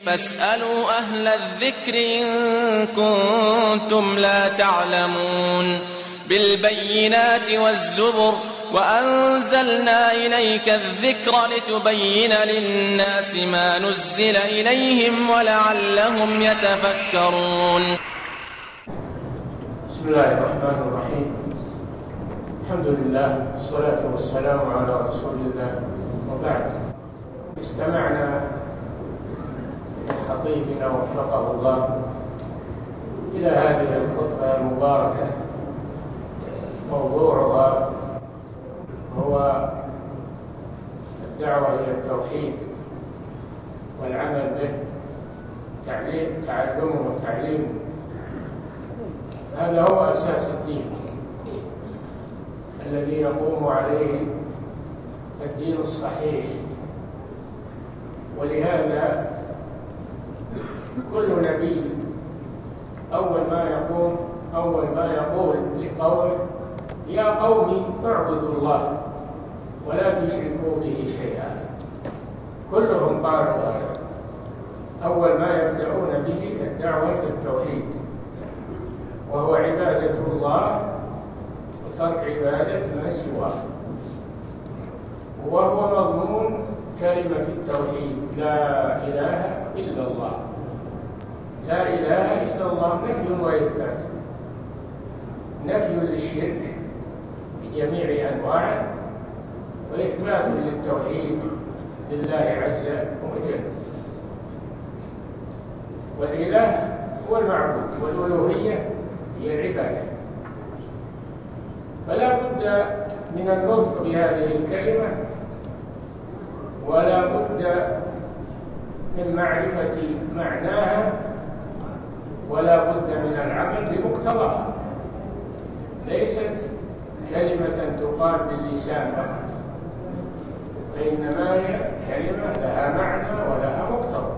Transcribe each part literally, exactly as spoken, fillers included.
فاسألوا أهل الذكر إن كنتم لا تعلمون بالبينات والزبر وأنزلنا إليك الذكر لتبين للناس ما نزل إليهم ولعلهم يتفكرون. بسم الله الرحمن الرحيم. الحمد لله والصلاة والسلام على رسول الله، وبعد. استمعنا خطيبنا وفقه الله إلى هذه الخطبة المباركة، موضوعها هو الدعوة إلى التوحيد والعمل به، تعليم تعلمه وتعليمه. هذا هو أساس الدين الذي يقوم عليه الدين الصحيح، ولهذا كل نبي أول ما يقوم أول ما يقول لقومه يا قوم اعبدوا الله ولا تشركوا به شيئا. كلهم قالوا هذا، أول ما يبدأون به الدعوة إلى التوحيد، وهو عبادة الله وترك عبادة ما سواه، وهو مضمون كلمة التوحيد لا إله إلا الله. لا إله إلا الله نفي وإثبات، نفي للشرك بجميع أنواعه، وإثبات للتوحيد لله عز وجل. والإله هو المعبود، والألوهية هي العبادة. فلا بد من النطق بهذه الكلمة، ولا بد من معرفة معناها، ولا بد من العمل بمقتضاها. ليست كلمة تقال باللسان فقط، وإنما هي كلمة لها معنى ولها مقتضى.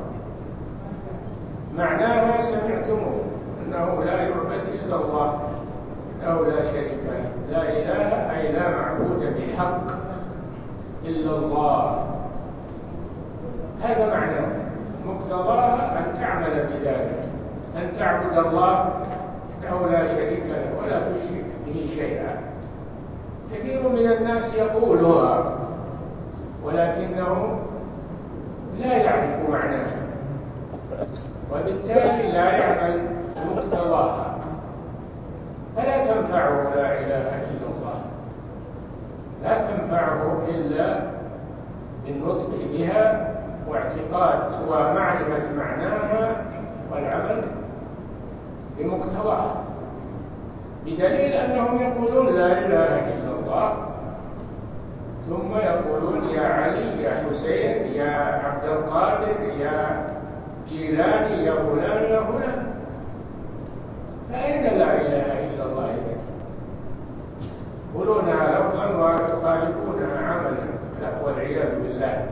معناها سمعتموه، أنه لا يعبد إلا الله، أو لا شريك له. لا إله أي لا معبود بحق إلا الله، هذا معناه. مقتضاها أن تعمل بذلك، أن تعبد الله أو لا شريك له ولا تشرك به شيئا. كثير من الناس يقولها ولكنه لا يعرف معناها، وبالتالي لا يعمل مقتضاها، فلا تنفعه لا إله إلا الله، لا تنفعه إلا بالنطق بها واعتقاد ومعرفة معناها والعمل بمقتضاها، بدليل أنهم يقولون لا إله إلا الله، ثم يقولون يا علي يا حسين يا عبد القادر يا جيلاني يا فلان يا فلان. فأين لا إله إلا الله إذن؟ يقولونها لفظا ويخالفونها عملا، والعياذ بالله.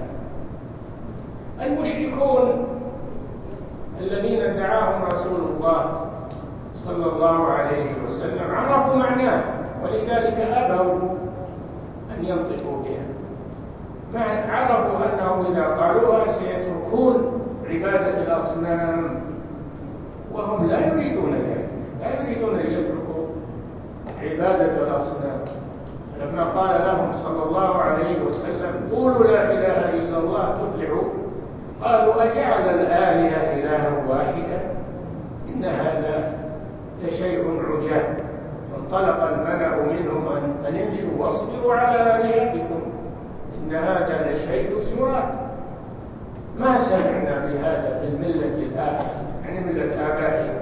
المشركون الذين ادعاهم رسول الله صلى الله عليه وسلم عرفوا معناه، ولذلك أبوا أن ينطقوا بها. عرفوا أنهم إذا قالوها سيتركون عبادة الأصنام، وهم لا يريدون ذلك، لا يريدون أن يتركوا عبادة الأصنام. لما قال لهم صلى الله عليه وسلم قولوا لا إله إلا الله تفلحوا، قالوا أجعل الآلهة إلها واحدا إن هذا لشيء عجاب. وانطلق الملأ منهم أن امشوا واصبروا على آلهتكم إن هذا لشيء يراد. ما سمعنا بهذا في الملة الآخرة، يعني ملة آبائهم.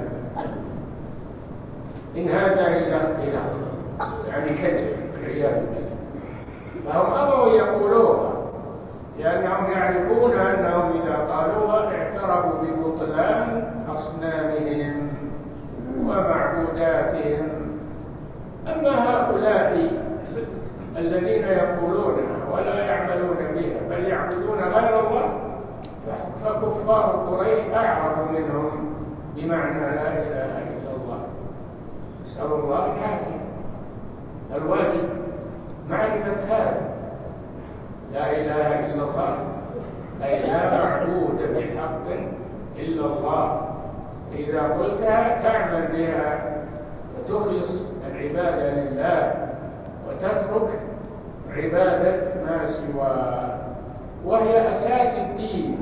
إن هذا إلا اختلاق، يعني كذب والعياذ بالله. فهم أبوا يقولوها لأنهم يعرفون أنهم إذا قالوها اعترفوا ببطلان أصنامهم ومعبوداتهم. أما هؤلاء الذين يقولونها ولا يعملون بها بل يعبدون غير الله، فكفار قريش أعرف منهم بمعنى لا إله إلا الله. نسأل الله العافية. الواجب معرفة هذا، لا إله إلا الله أي لا معبود بحق إلا الله. إذا قلتها تعمل بها وتخلص العبادة لله وتترك عبادة ما سواه، وهي أساس الدين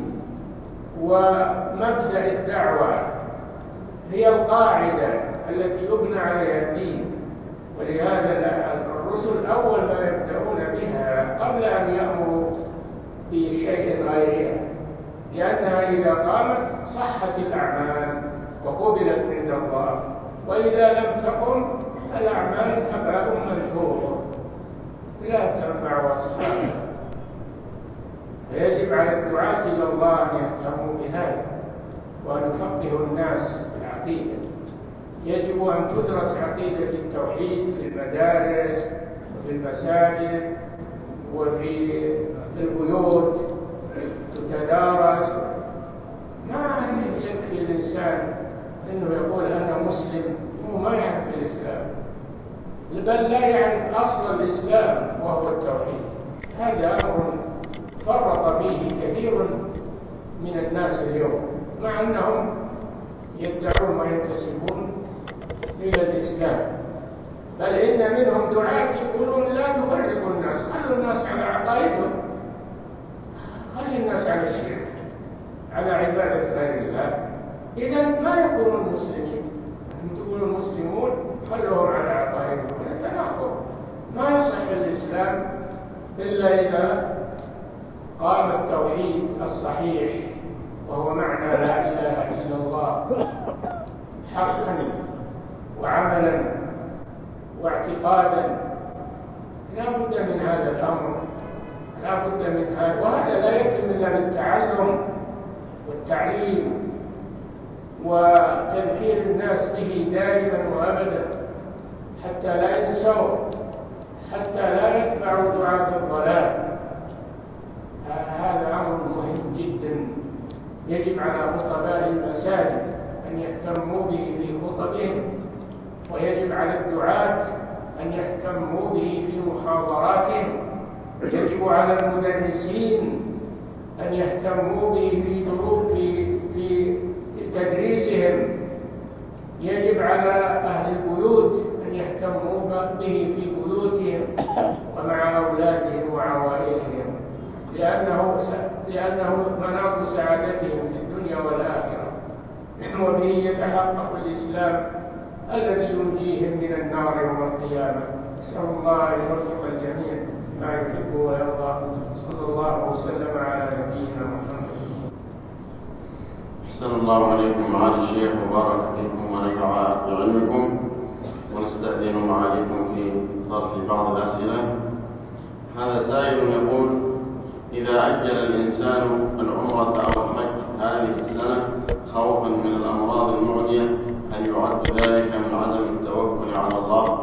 ومبدأ الدعوة، هي القاعدة التي يبنى عليها الدين. ولهذا الرسل أول ما يبدأون بها قبل أن يأمروا بشيء غيرها، لأنها إذا قامت صحت الأعمال وقبلت عند الله، وإذا لم تقم الأعمال هباء منثور لا تنفع أصحابها. فيجب على الدعاة إلى الله أن يهتموا بهذا وأن يفقهوا الناس في العقيدة. يجب أن تدرس عقيدة التوحيد في المدارس وفي المساجد وفي البيوت تتدارس. ما يكفي الإنسان أنه يقول أنا مسلم هو ما يعرف الإسلام، بل لا يعرف أصل الإسلام وهو التوحيد. هذا أمر فرط فيه كثير من الناس اليوم، مع أنهم يدعون وينتسبون إلى الإسلام. بل إن منهم دعاة يقولون لا تفرقوا الناس، خلوا الناس على عقائدهم، خلي الناس على الشرك، على عبادة غير الله، إذن ما يكونون مسلمين. أنتم تقولون مسلمون خلوهم على عقائدهم، هذا تناقض. ما يصح الإسلام إلا إذا قام التوحيد الصحيح وهو معنى لا إله إلا الله حقا وعملا واعتقادا. لا بد من هذا الأمر، لا بد من هذا، وهذا لا يتم إلا بالتعلم والتعليم وتذكير الناس به دائما وأبدا حتى لا ينسوا، حتى لا يتبعوا دعاة الضلال. هذا أمر مهم جدا، يجب على خطباء المساجد أن يهتموا به في خطبهم، ويجب على الدعاة أن يهتموا به في محاضراتهم، يجب على المدرسين أن يهتموا به في دروس في في تدريسهم، يجب على أهل البيوت أن يهتموا به في بيوتهم ومع أولادهم وعوائلهم، لأنه لأنه مناط سعادتهم في الدنيا والآخرة، وبه يتحقق الإسلام الذي ينجيهم من النار يوم القيامة. نسأل الله أن يوفق الجميع ما يحب ويرضى. صلى الله وسلم على نبينا محمد. أحسن الله عليكم معالي الشيخ، وبارك فيكم ونفع بعلمكم، ونستأذن معاليكم في طرح بعض الأسئلة. هذا سائل يقول: إذا أجل الإنسان العمرة أو الحج هذه السنة خوفا من الأمراض المعدية، هل يعد ذلك من عدم التوكل على الله؟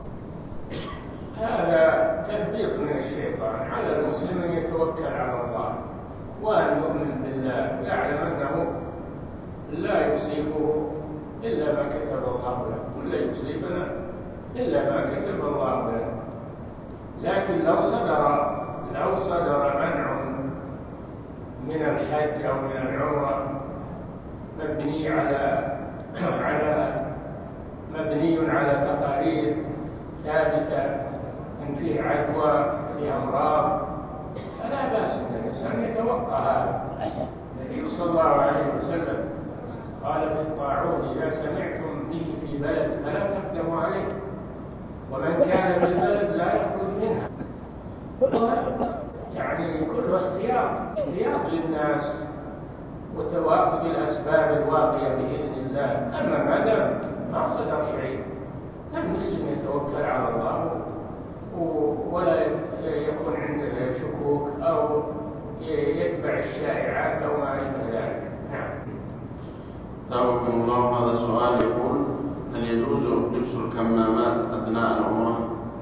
هذا تثبيط من الشيطان على المسلم أن يتوكل على الله وأن يؤمن بالله، يعلم أنه لا يصيبه إلا ما كتب الله له، ولا يصيبنا إلا ما كتب الله له. لكن لو صدر لو صدر منع من الحج أو من العمرة مبني على على مبني على تقارير ثابتة إن فيه عدوى فيه أمراض، فلا بأس أن الإنسان يتوقع هذا. النبي صلى الله عليه وسلم قال في الطاعون: إذا سمعتم به في بلد فلا تقدموا عليه، ومن كان في البلد لا يخرج منها. يعني كل اختيار اختيار للناس وتواخذ الأسباب الواقية بإذن الله. أما ما دام ما صدر شيء، المسلم يتوكل على الله ولا يكون عنده شكوك أو يتبع الشائعات أو ما أشبه ذلك. نعم. دعوكم الله. هذا السؤال يقول: هل يجوز لبس الكمامات أثناء العمرة؟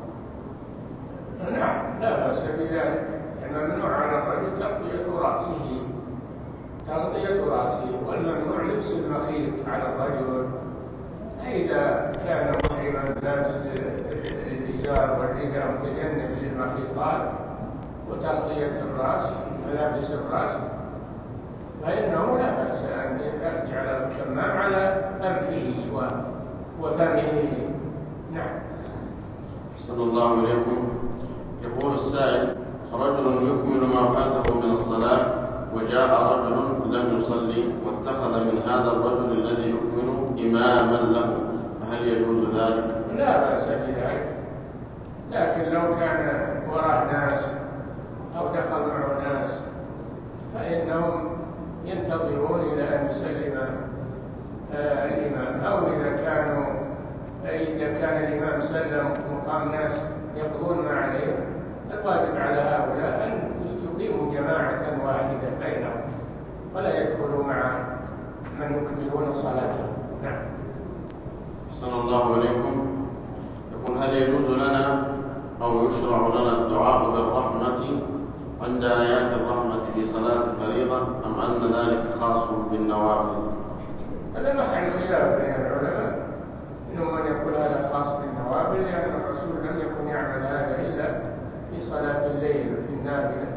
نعم، لا بأس بذلك. الممنوع على الرجل تغطية رأسه تغطية رأسه والممنوع لبس المخيط على الرجل. إذا كان محرما لابس الإزار والرداء متجنب للمخيطات وتغطية الرأس ملابس الرأس، فإنه لا بأس على الكمام على أنفه وفمه. نعم. أحسن الله إليكم. يقول السائل: رجل يكمل ما فاته من الصلاة وجاء رجل لم يصلي واتخذ من هذا الرجل الذي يكمل إماما له، فهل يجوز ذلك؟ لا بأس بذلك، لكن لو كان وراه ناس أو دخل معه ناس فإنهم ينتظرون إلى أن يسلم آه الإمام، أو إذا كانوا إذا كان الإمام سلم وقام ناس يقضون ما عليه، الواجب على هؤلاء أن يقيموا جماعة واحدة بينهم ولا يدخلوا مع من يكملون صلاتهم. نعم. أحسن الله إليكم. يقول: هل يجوز لنا أو يشرع لنا الدعاء بالرحمة عند آيات الرحمة في صلاة الفريضة، أم أن ذلك خاص بالنوافل؟ هذا محل خلاف بين العلماء، منهم من يقول هذا خاص بالنوافل لأن الرسول لم يكن يعمل هذا إلا في صلاة الليل وفي النافلة،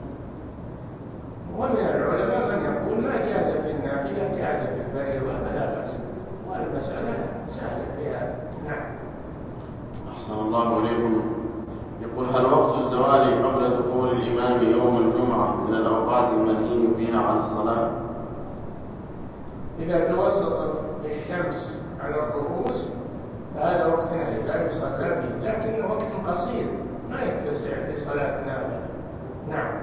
ومن العلماء من يقول ما جاز في النافلة جاز في الفريضة فلا بأس، والمسألة سهلة في هذا. نعم. أحسن الله إليكم. يقول: هل وقت الزوال قبل دخول الإمام يوم الجمعة من الأوقات المنهي فيها عن الصلاة؟ إذا توسطت الشمس على الرؤوس فهذا وقت نهي لا يصلى فيه، لكنه وقت قصير ما يتسع لصلاة نافلة. نعم.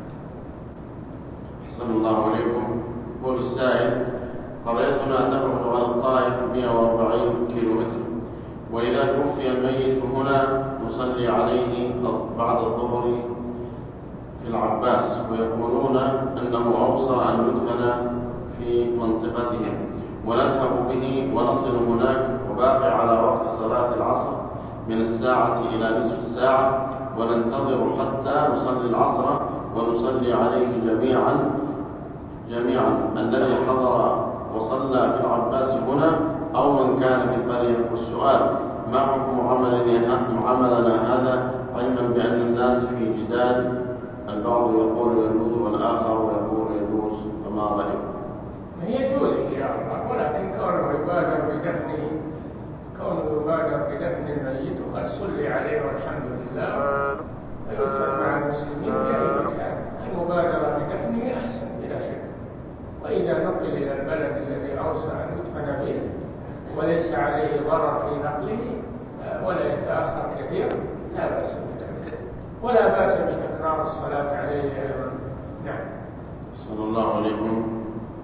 أحسن الله إليكم. يقول السائل: قريتنا تبعد عن الطائف مئة وأربعين كيلومتر، وإذا توفي الميت هنا نصلي عليه بعد الظهر في العباس، ويقولون أنه أوصى أن يدفن في منطقتهم، ونذهب به ونصل هناك وباقي على وقت صلاة العصر من الساعة إلى نصف الساعة، وننتظر حتى نصلي العصر ونصلي عليه جميعا جميعا الذي حضر وصلى في العباس هنا أو من كان في القرية. والسؤال: ما حكم عملنا هذا، علما بأن الناس في جدال، البعض يقول يجوز والآخر يقول يجوز، فما رأيكم؟ يجوز إن شاء الله، ولكن كونه يبادر بدفنه كونه يبادر بدفن الميت وقد صلي عليه والحمد لله ويدفن مع المسلمين في أي مكان، المبادرة بدفنه أحسن بلا شك. وإذا نقل إلى البلد الذي أوصى أن يدفن به وليس عليه ضرر في نقله ولا يتأخر كثيرا لا بأس بذلك، ولا بأس بتكرار الصلاة عليه أيضا. نعم. صلى الله عليكم.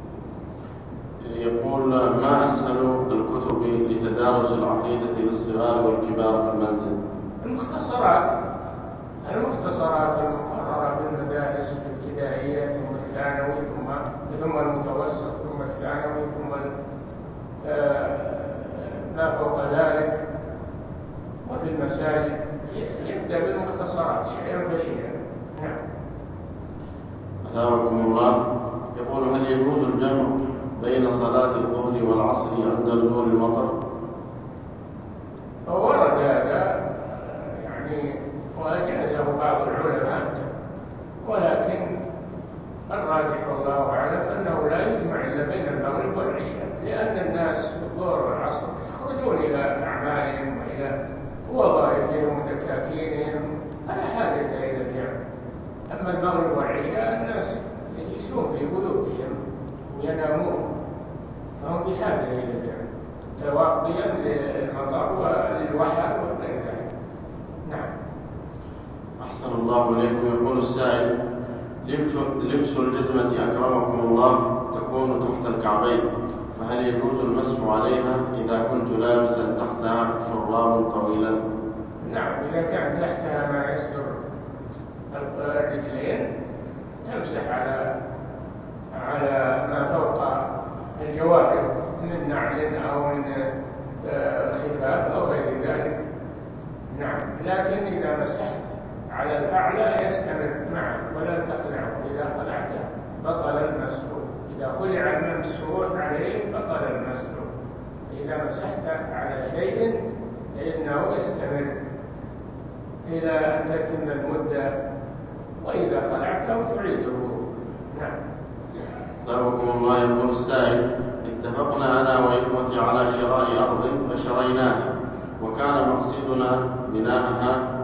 يقول: ما أسهل الكتب لتدارس العقيدة للصغار والكبار في المنزل؟ المختصرات المختصرات المقررة بالمدارس الابتدائية ثم الثانوي ثم ثم المتوسط ثم الثانوي ثم ما فوق ذلك، وفي المساجد يبدأ بالمختصرات شيئا فشيئا. نعم. أثابكم الله. يقول: هل يجوز الجمع بين صلاة الظهر والعصر عند نزول المطر؟ فورد هذا يعني وأجازه بعض العلماء، ولكن الراجح والله أعلم أنه لا يجمع إلا بين المغرب والعشاء، لأن الناس في الظهر والعصر يخرجون إلى أعمالهم وإلى وظائفهم ودكاكينهم، فلا حاجة إلى الجمع. أما المغرب والعشاء الناس يجلسون في بيوتهم ينامون، فهم بحاجة إلى الجمع تواقيا للمطر وللوحى وغير ذلك. نعم. أحسن الله إليكم. يقول السائل: لبس الجزمة أكرمكم الله تكون تحت الكعبين، فهل يجوز المسح عليها إذا كنت لابسا تحتها شراب طويلا؟ نعم، إذا كان تحتها ما يستر الرجلين تمسح على على ما فوق الجوارب من نعل أو من خفاف أو غير ذلك. نعم، لكن إذا مسحت على الأعلى يستمر معك ولا تخلعه، إذا خلعته بطل المسح، إذا خلع الممسوح عليه بطل المسح. إذا مسحت على شيء فإنه يستمر إلى أن تتم المدة، وإذا خلعته تعيد الوضوء. نعم. أثابكم الله. يقول السائل: اتفقنا أنا وإخوتي على شراء أرض فشريناها وكان مقصدنا بناءها.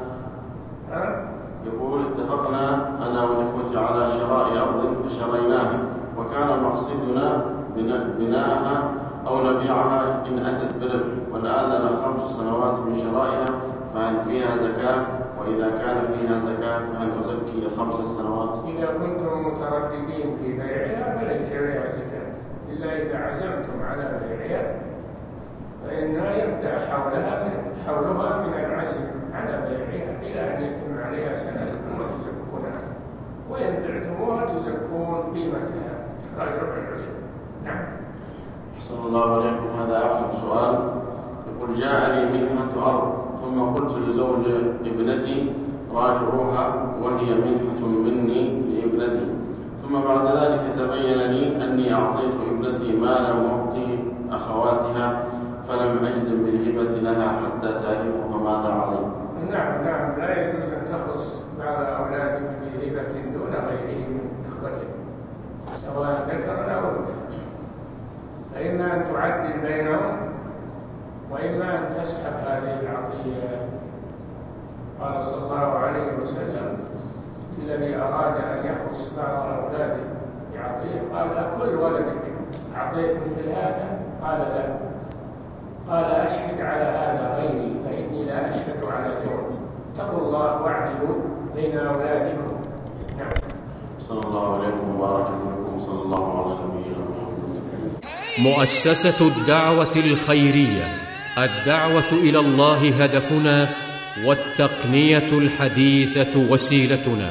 يقول اتفقنا أنا وإخوتي على شراء أرض فشريناها وكان مقصدنا بناءها أو نبيعها إن أتت بربح، والآن لنا خمس سنوات من شرائها، فهل فيها زكاة؟ وإذا كان فيها زكاة فهل أزكي الخمس السنوات؟ إذا كنتم مترددين في بيعها فليس فيها زكاة، إلا إذا عزمتم على بيعها فإنها يبدأ حولها من حولها من العزم على بيعها إلى أن يتم عليها سنة ثم تزكونها، وإن بعتموها تزكون قيمتها إخراج ربع العشر. نعم. صلى الله عليكم. هذا آخر سؤال. يقول جاءني منحة أرض ثم قلت لزوج ابنتي راجعوها وهي منحة مني لابنتي، ثم بعد ذلك تبين لي أني أعطيت ابنتي ما لم أعطي أخواتها فلم أجزم بالهبة لها حتى تعرف فماذا علي؟ نعم نعم لا يجوز أن تخص بعض أولادك بهبة دون غيرهم من إخوتك سواء ذكر أو أنثى، فإما أن تعدل بينهم وإما أن تسحب هذه العطية. قال صلى الله عليه وسلم الذي أراد أن يخص بعض أولاده بعطية قال أكل ولدك أعطيت مثل هذا؟ قال لا. قال أشهد على هذا غيري فإني لا أشهد على جور. اتقوا الله واعدلوا بين أولادكم. نعم. صلى الله عليكم وبارك فيكم. صلى الله على نبينا محمد. مؤسسة الدعوة الخيرية، الدعوة إلى الله هدفنا، والتقنية الحديثة وسيلتنا.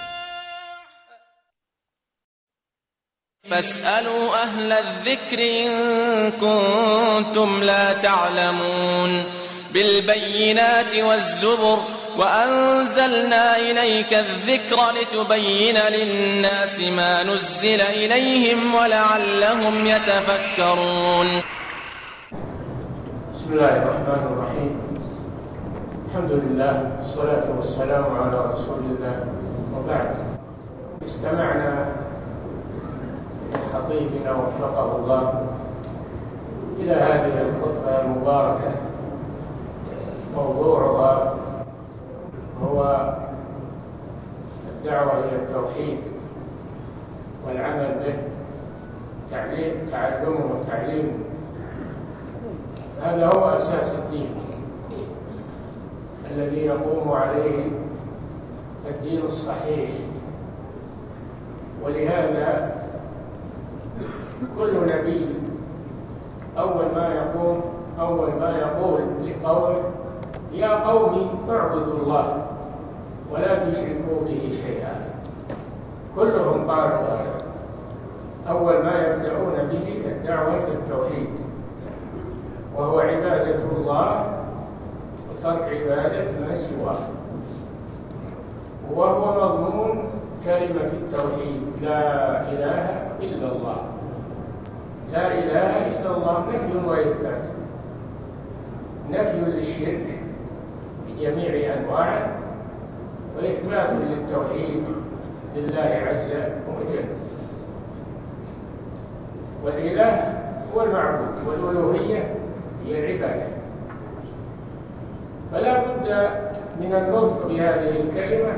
فاسألوا أهل الذكر إن كنتم لا تعلمون. بالبينات والزبر وأنزلنا إليك الذكر لتبين للناس ما نزل إليهم ولعلهم يتفكرون. بسم الله الرحمن الرحيم. الحمد لله والصلاة والسلام على رسول الله، وبعد. استمعنا خطيبنا وفقه الله إلى هذه الخطبة المباركة، موضوعها هو الدعوة إلى التوحيد والعمل به، تعليم تعلمه وتعليمه. هذا هو أساس الدين الذي يقوم عليه الدين الصحيح، ولهذا كل نبي أول ما يقوم أول ما يقول لقومه يا قوم اعبدوا الله ولا تشركوا به شيئا. كلهم قالوا هذا. أول ما يبدأون به الدعوة إلى التوحيد، وهو عبادة الله وترك عبادة ما سواه، وهو مضمون كلمة التوحيد لا إله إلا الله. لا إله إلا الله نفي وإثبات، نفي للشرك بجميع أنواعه وإثبات للتوحيد لله عز وجل. والإله هو المعبود والألوهية هي العبادة، فلا بد من النطق بهذه الكلمة،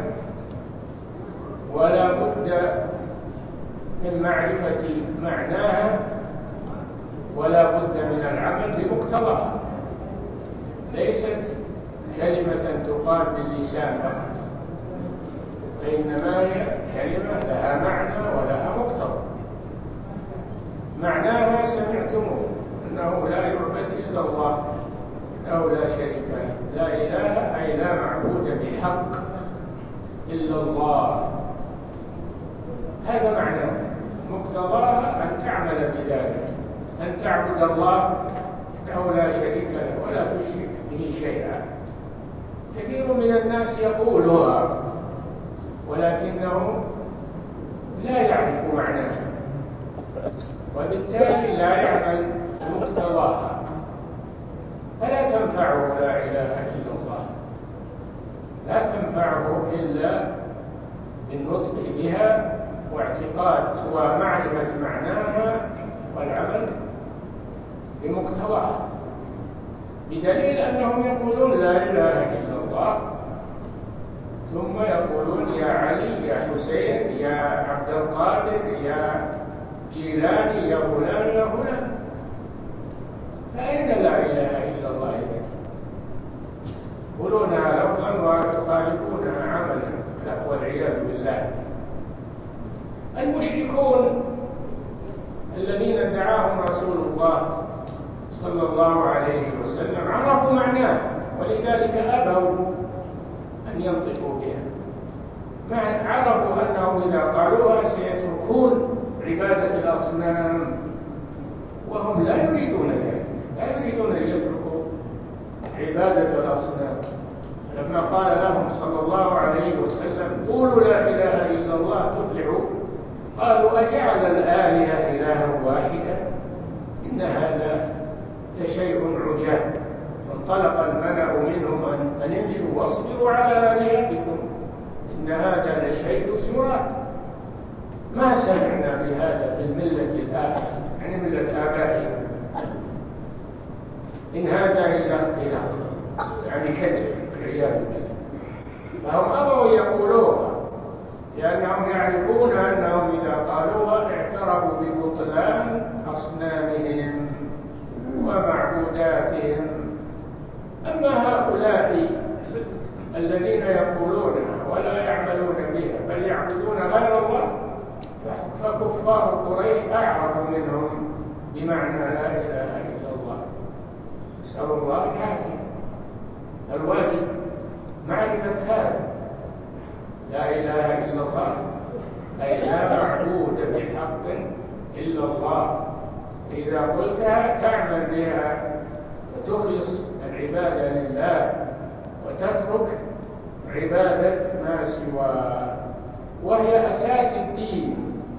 ولا بد من معرفة معناها، ولا بد من العمل بمقتضاها. ليست كلمة تقال باللسان فقط، وإنما هي كلمة لها معنى ولها مقتضى. معناها سمعتموه أنه لا يعبد إلا الله أو لا شريك له. لا إله أي لا معبود بحق إلا الله، هذا معناه. مقتضاها أن تعمل بذلك، أن تعبد الله أو لا شريك له ولا تشرك به شيئا. كثير من الناس يقولها ولكنه لا يعرف معناها، وبالتالي لا يعمل مقتضاها، فلا تنفعه لا إله إلا الله، لا تنفعه إلا بالنطق بها واعتقاد ومعرفة معناها والعمل بمقتضاه، بدليل أنهم يقولون لا إله إلا الله ثم يقولون يا علي يا حسين يا عبد القادر يا جيلاني يا فلان يا فلان، فأين لا إله إلا الله إذن؟ يقولونها لفظا ويخالفونها عملا والعياذ بالله. المشركون الذين ادعاهم رسول الله صلى الله عليه وسلم عرفوا معناه، ولذلك أبوا أن ينطقوا بها، مع عرفوا أنهم إذا قالوها سيتركون عبادة الأصنام، وهم لا يريدون ذلك، لا يريدون أن يتركوا عبادة الأصنام. لما قال لهم صلى الله عليه وسلم قولوا لا إله إلا الله تفلحوا، قالوا أجعل الآلهة إلها واحدا إن هذا لشيء عجاب. وانطلق الملأ منهم أن امشوا واصبروا على آلهتكم إن هذا لشيء يراد، ما سمعنا بهذا في الملة الآخرة، يعني ملة آبائهم، إن هذا إلا اختلاق، يعني كذب والعياذ بالله. فهم أبوا يقولوها لأنهم يعرفون أنهم إذا قالوها اعترفوا ببطلان أصنامهم ومعبوداتهم. أما هؤلاء الذين يقولونها ولا يعملون بها بل يعبدون غير الله فكفار قريش أعرف منهم بمعنى لا إله إلا الله. نسأل الله العافية. الواجب معرفة هذا، لا إله إلا الله أي لا معبود بحق إلا الله. إذا قلتها تعمل بها وتخلص العبادة لله وتترك عبادة ما سواه، وهي أساس الدين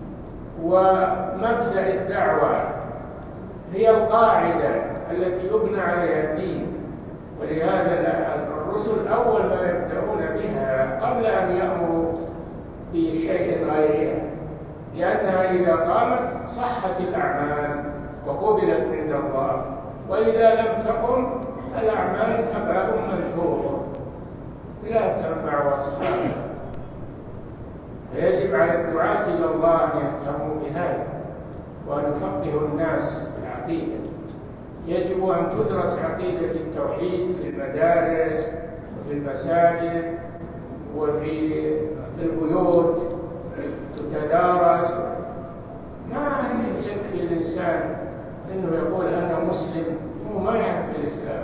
ومبدأ الدعوة، هي القاعدة التي يبنى عليها الدين. ولهذا الرسل أول ما يبدأون بها قبل أن يأمروا بشيء غيرها، لأنها إذا قامت صحت الأعمال وقبلت عند الله، وإذا لم تقم الأعمال هباء منثور لا تنفع أصحابها. فيجب على الدعاة إلى الله أن يهتموا بهذا وأن يفقهوا الناس في العقيدة. يجب أن تدرس عقيدة التوحيد في المدارس وفي المساجد وفي البيوت تتدارس. ما يكفي الإنسان أنه يقول أنا مسلم هو ما يعرف الإسلام،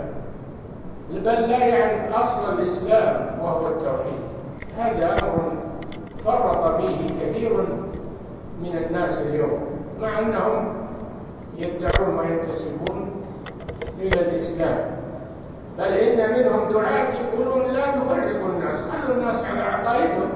بل لا يعرف أصل الإسلام وهو التوحيد. هذا أمر فرط فيه كثير من الناس اليوم، مع أنهم يدعون وينتسبون إلى الإسلام. بل إن منهم دعاة يقولون لا تفرقوا الناس، خلوا الناس على عقائدهم،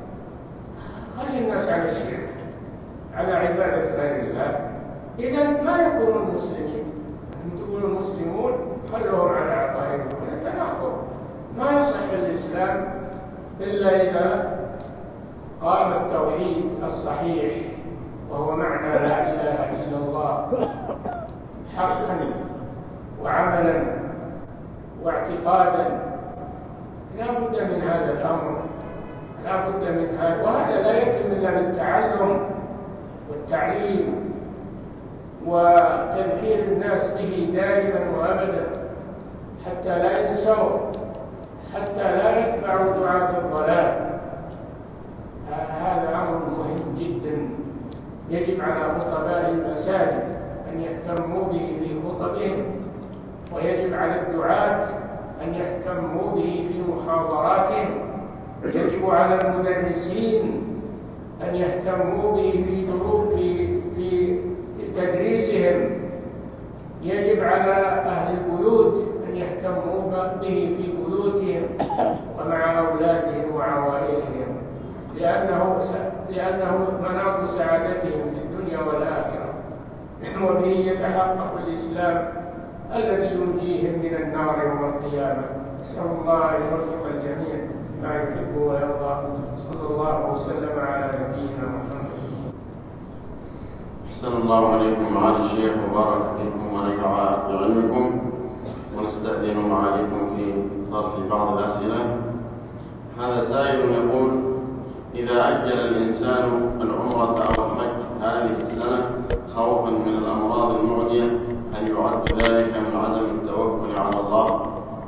خلوا الناس على الشرك على عبادة غير الله، إذن ما يكونون مسلمين. أنتم تقولون مسلمون خلوهم على عقائدهم، هذا تناقض. ما يصح الإسلام إلا إذا قام التوحيد الصحيح وهو معنى لا إله إلا الله حقا وعملا واعتقادا. لا بد من هذا الأمر، لا بد من هذا، وهذا لا يتم إلا بالتعلم والتعليم وتذكير الناس به دائما وأبدا حتى لا ينسوا، حتى لا يتبعوا دعاة الضلال. هذا أمر مهم جدا، يجب على خطباء المساجد أن يهتموا به في خطبهم، ويجب على الدعاة أن يهتموا به في محاضراتهم، يجب على المدرسين أن يهتموا به في دروس في في تدريسهم، يجب على أهل البيوت أن يهتموا به في بيوتهم ومع أولادهم وعوائلهم، لأنه لأنه مناط سعادتهم في الدنيا والآخرة، وبه يتحقق الإسلام الذي ينجيهم من النار يوم القيامة. نسأل الله أن يوفق الجميع ما يحب ويرضى. صلى الله وسلم على نبينا محمد. أحسن الله عليكم معالي الشيخ وبارك فيكم ونفع بعلمكم، ونستأذن معاليكم في طرح بعض الأسئلة. هذا سائل يقول: إذا أجل الإنسان العمرة أو الحج هذه السنة خوفا من الأمراض المعدية، هل يعد ذلك من عدم التوكل على الله؟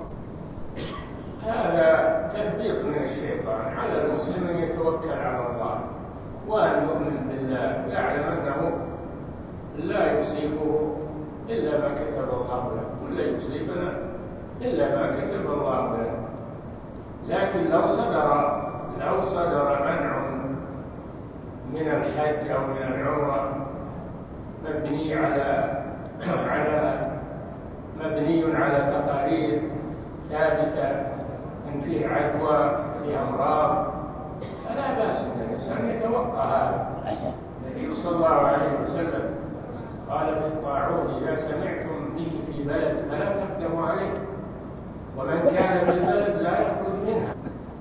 هذا تثبيط من الشيطان على المسلم أن يتوكل على الله وأن يؤمن بالله ويعلم أنه لا يصيبه إلا ما كتب الله له، ولا يصيبنا إلا ما كتب الله له. لكن لو صدر لو صدر منع من الحج أو من العمرة مبني على على مبني على تقارير ثابتة إن فيه عدوى فيه أمراض، فلا بأس أن الإنسان يتوقع هذا. النبي صلى الله عليه وسلم قال في الطاعون: إذا سمعتم به في بلد فلا تقدموا عليه، ومن كان في البلد لا يخرج منها.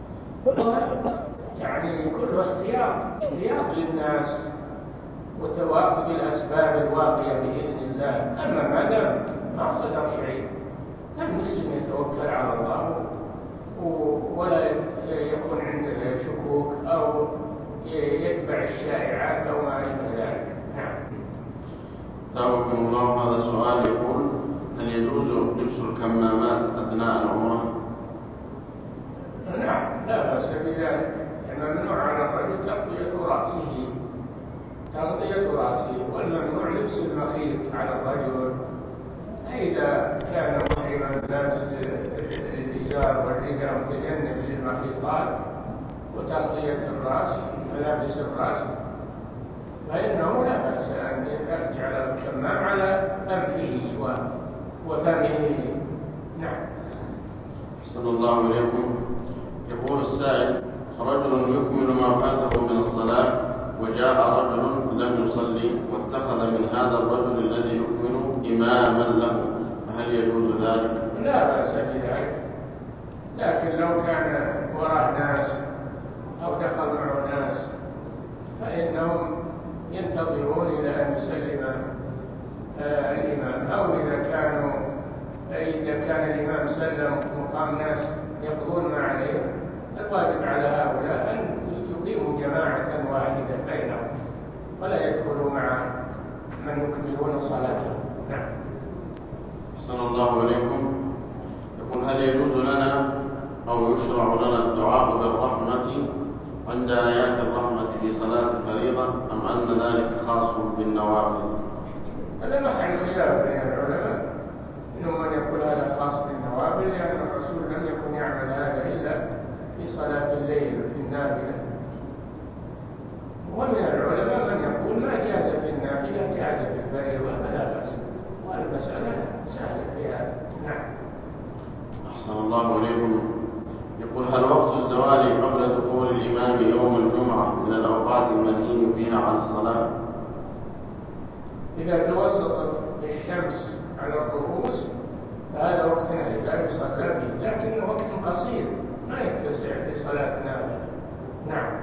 يعني كل احتياط احتياط للناس وتواخذ الأسباب الواقية بإذن الله. أما ما دام ما صدر شيء، المسلم يتوكل على الله ولا يكون عنده شكوك أو يتبع الشائعات أو ما أشبه ذلك. نعم. دعوكم الله. هذا سؤال يقول: هل يجوز لبس الكمامات أثناء العمرة؟ نعم، لا بأس بذلك. الممنوع على الرجل تغطية رأسه تغطية رأسه والممنوع لبس المخيط على الرجل. إذا كان محرما لابس الإزار والرداء متجنب للمخيطات وتغطية الرأس ملابس الرأس فإنه لا بأس أن يجعل الكمام على أنفه وفمه. نعم. أحسن الله إليكم. يقول السائل: رجل يكمل ما فاته من الصلاة وجاء رجل لم يصلي واتخذ من هذا الرجل الذي يكمل إماما له، فهل يجوز ذلك؟ لا بأس بذلك، لكن لو كان وراه ناس أو دخل معه ناس فإنهم ينتظرون إلى أن يسلم آه الإمام، أو إذا كانوا إذا كان الإمام سلم مقام ناس يقضون ما عليه، الواجب على هؤلاء أن يقيموا جماعة واحدة بينهم ولا يدخلوا مع من يكملون صلاتهم. نعم. أحسن الله إليكم. يقول: هل يجوز لنا أو يشرع لنا الدعاء بالرحمة عند آيات الرحمة في صلاة الفريضة، أم أن ذلك خاص بالنوافل؟ هذا محل خلاف بين العلماء، منهم من يقول هذا خاص بالنوافل لأن الرسول لم يكن يعمل هذا إلا في صلاة الليل وفي النافلة، ومن العلماء من يقول ما جاز في النافلة جاز في الفريضة فلا بأس، والمسألة سهلة في هذا. نعم. أحسن الله إليكم. يقول: هل وقت الزوال قبل دخول الإمام يوم الجمعة من الأوقات المنهي فيها عن الصلاة؟ إذا توسطت الشمس على الرؤوس فهذا وقت نهي لا يصلى فيه، لكنه وقت قصير ما يتسع لصلاة نافلة. نعم.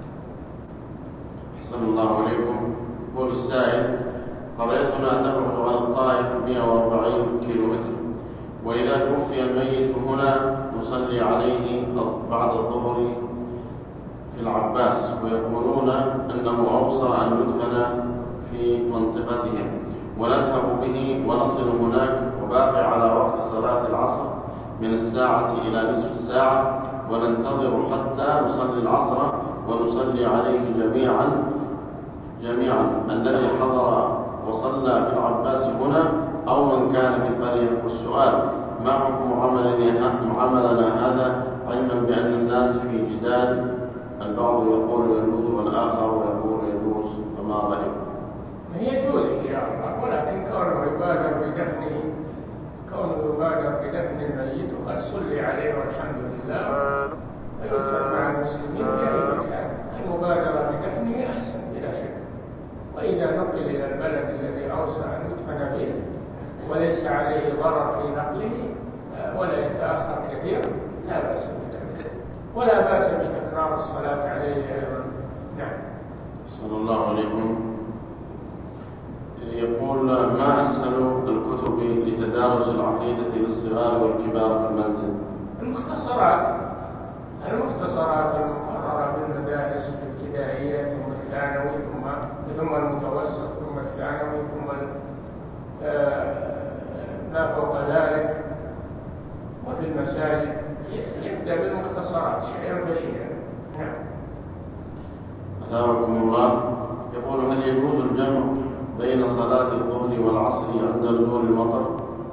أحسن الله إليكم. يقول السائل: قريتنا تبعد عن الطائف مئة وأربعين كيلومتر، وإذا توفي الميت هنا نصلي عليه بعد الظهر في العباس، ويقولون أنه أوصى أن يدفن في منطقتهم، ونذهب به ونصل هناك وباقي على وقت صلاة العصر من الساعة إلى نصف الساعة، وننتظر حتى نصلي العصر ونصلي عليه جميعا جميعا الذي حضر وصلى في العباس هنا أو من كان في القرية. والسؤال: ما حكم عملنا هذا علما بأن الناس في جدال، البعض يقول يجوز والآخر يقول يجوز، فما رأيكم؟ يجوز إن شاء الله، ولكن كونه يبادر بدفنه كونه يبادر بدفن الميت وقد صلي عليه والحمد لله ويدفن مع المسلمين في أي مكان، المبادرة بدفنه أحسن بلا شك. وإذا نقل إلى البلد الذي أوصى أن يدفن به وليس عليه ضرر في نقله ولا يتأخر كثيرا لا بأس بذلك، ولا بأس بتكرار الصلاة عليه أيضا. نعم. صلى الله عليكم. يقول ما أسهل الكتب لتدارس العقيدة للصغار والكبار في المنزل؟ المختصرات المختصرات المقررة بالمدارس الابتدائية ثم الثانوي ثم ثم المتوسط ثم الثانوي ثم ما فوق ذلك، وفي المساجد يبدأ بالمختصرات شيئا فشيئا. نعم. أثابكم الله. يقول هل يجوز الجمع بين صلاة الظهر والعصر عند نزول المطر؟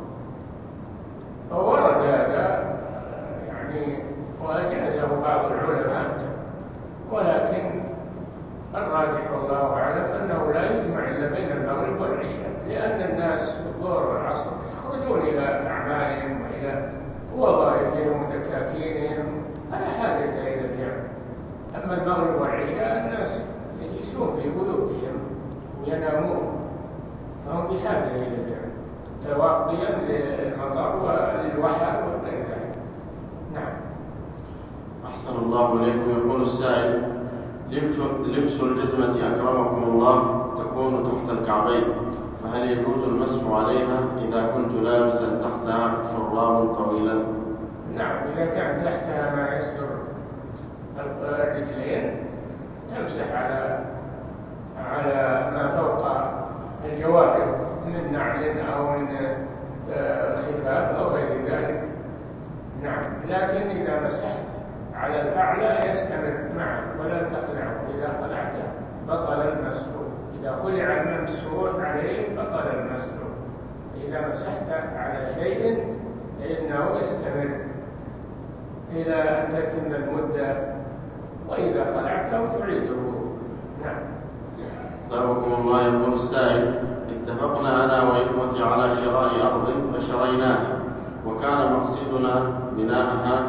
ورد هذا يعني وأجازه بعض العلماء، ولكن الراجح والله أعلم أنه لا يجمع إلا بين المغرب والعشاء، لأن الناس في الظهر والعصر يخرجون إلى أعمالهم وإلى وظائفهم ودكاكينهم، فلا حاجة إلى الجمع. أما المغرب والعشاء الناس يجلسون في بيوتهم ينامون، فهم بحاجة إلى الجمع تواقيا للمطر وللوحى وغير ذلك. نعم. أحسن الله إليكم. يقول السائل لبس الجزمة أكرمكم الله تكون تحت الكعبين، فهل يجوز المسح عليها إذا كنت لابسا تحتها شراب طويلا؟ نعم، إذا كان تحتها ما يستر الرجلين تمسح على على ما فوق الجوارب من نعل أو من خفاف أو غير ذلك. نعم، لكن إذا مسحت على الأعلى يستمر معك ولا تخلعه، إذا خلعته بطل المسح، إذا خلع الممسوح عليه بطل المسح. إذا مسحت على شيء فإنه يستمر إلى أن تتم المدة، وإذا خلعته تعيد الوضوء. نعم. أثابكم الله. يقول السائل اتفقنا أنا وإخوتي على شراء أرض فشريناها وكان مقصدنا بناءها.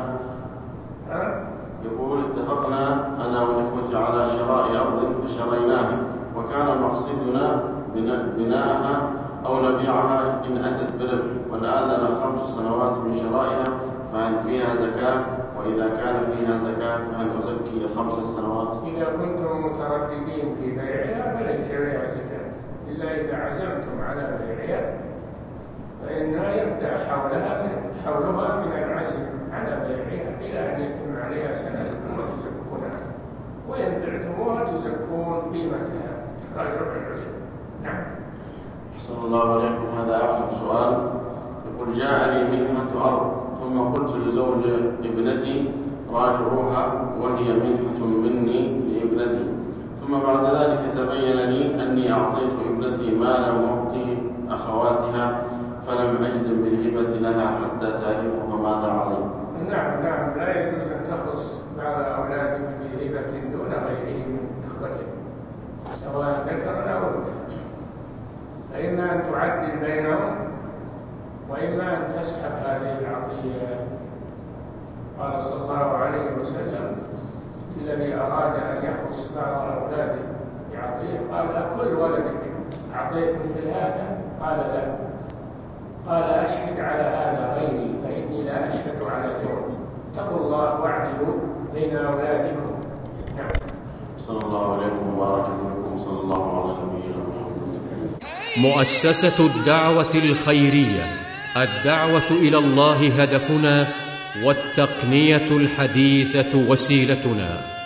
يقول اتفقنا أنا وإخوتي على شراء أرض فشريناها وكان مقصدنا بناءها أو نبيعها إن أتت بربح، والآن لنا خمس سنوات من شرائها، فهل فيها زكاة؟ وإذا كان فيها زكاة فهل أزكي الخمس السنوات؟ إذا كنتم مترددين في بيعها فليس فيها زكاة، إلا إذا عزمتم على بيعها فإنها يبدأ حولها من حولها من العزم على بيعها إلى أن يتم عليها سنة ثم تزكونها، وإن بعتموها تزكون قيمتها إخراج ربع العشر. نعم. أحسن الله عليكم. هذا آخر سؤال. يقول جاءني منحة أرض ثم قلت لزوج ابنتي راجعوها وهي منحة مني لابنتي، ثم بعد ذلك تبين لي أني أعطيت ابنتي ما لم أعطي أخواتها، فلم أجزم بالهبة لها حتى تعرفها ماذا علي. نعم نعم، لا يجوز أن تخص بعض أولادك بهبة دون غيرهم من إخوتك سواء ذكر أو أنثى، فإما أن تعدل بينهم وإما أن تسحب هذه العطية. قال صلى الله عليه وسلم الذي أراد أن يخص بعض أولاده بعطية قال أكل ولدك أعطيت مثل هذا؟ قال لا. قال أشهد على هذا غيري فإني لا أشهد على جور. اتقوا الله واعدلوا بين أولادكم. نعم. صلى الله عليكم وبارك فيكم. صلى الله على نبينا محمد. مؤسسة الدعوة الخيرية، الدعوة إلى الله هدفنا، والتقنية الحديثة وسيلتنا.